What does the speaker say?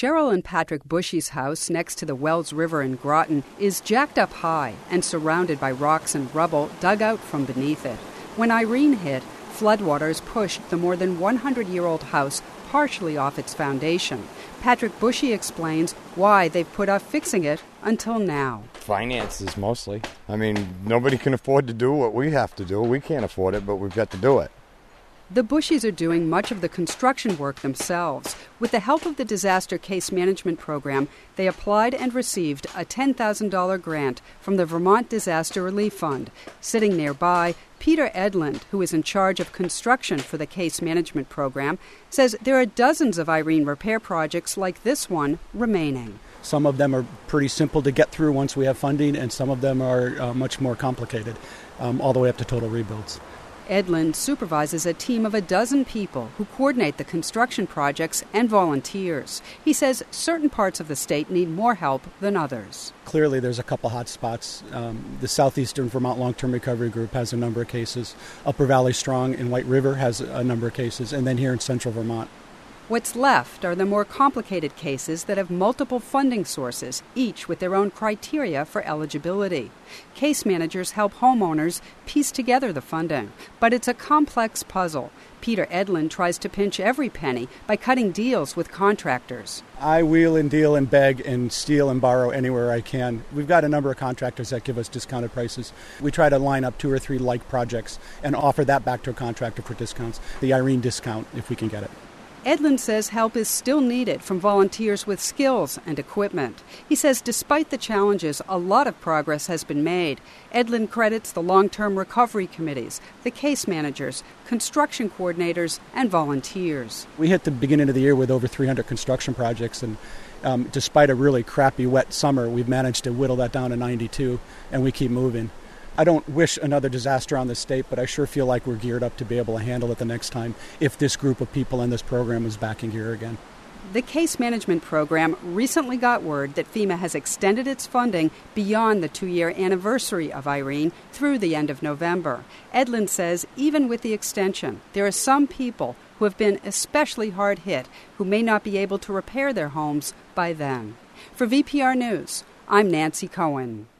Cheryl and Patrick Bushy's house next to the Wells River in Groton is jacked up high and surrounded by rocks and rubble dug out from beneath it. When Irene hit, floodwaters pushed the more than 100-year-old house partially off its foundation. Patrick Bushy explains why they've put off fixing it until now. Finances, mostly. I mean, nobody can afford to do what we have to do. We can't afford it, but we've got to do it. The Bushys are doing much of the construction work themselves. With the help of the Disaster Case Management Program, they applied and received a $10,000 grant from the Vermont Disaster Relief Fund. Sitting nearby, Peter Edlund, who is in charge of construction for the Case Management Program, says there are dozens of Irene repair projects like this one remaining. Some of them are pretty simple to get through once we have funding, and some of them are much more complicated, all the way up to total rebuilds. Edlund supervises a team of 12 people who coordinate the construction projects and volunteers. He says certain parts of the state need more help than others. Clearly, there's a couple hot spots. The Southeastern Vermont Long-Term Recovery Group has a number of cases. Upper Valley Strong in White River has a number of cases, and then here in Central Vermont. What's left are the more complicated cases that have multiple funding sources, each with their own criteria for eligibility. Case managers help homeowners piece together the funding, but it's a complex puzzle. Peter Edlund tries to pinch every penny by cutting deals with contractors. I wheel and deal and beg and steal and borrow anywhere I can. We've got a number of contractors that give us discounted prices. We try to line up 2 or 3 like projects and offer that back to a contractor for discounts, the Irene discount if we can get it. Edlund says help is still needed from volunteers with skills and equipment. He says despite the challenges, a lot of progress has been made. Edlund credits the long-term recovery committees, the case managers, construction coordinators, and volunteers. We hit the beginning of the year with over 300 construction projects, and despite a really crappy wet summer, we've managed to whittle that down to 92, and we keep moving. I don't wish another disaster on the state, but I sure feel like we're geared up to be able to handle it the next time if this group of people in this program is back in gear again. The Case Management Program recently got word that FEMA has extended its funding beyond the 2-year anniversary of Irene through the end of November. Edlund says even with the extension, there are some people who have been especially hard hit who may not be able to repair their homes by then. For VPR News, I'm Nancy Cohen.